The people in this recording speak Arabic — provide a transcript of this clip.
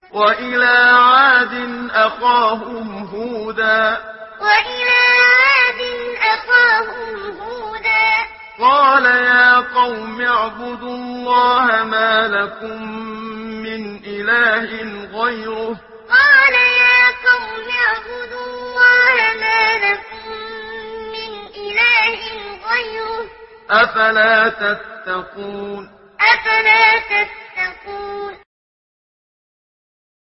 وإلى عاد أخاهم هودا قال يا قوم اعبدوا الله ما لكم من إله غيره أفلا تتقون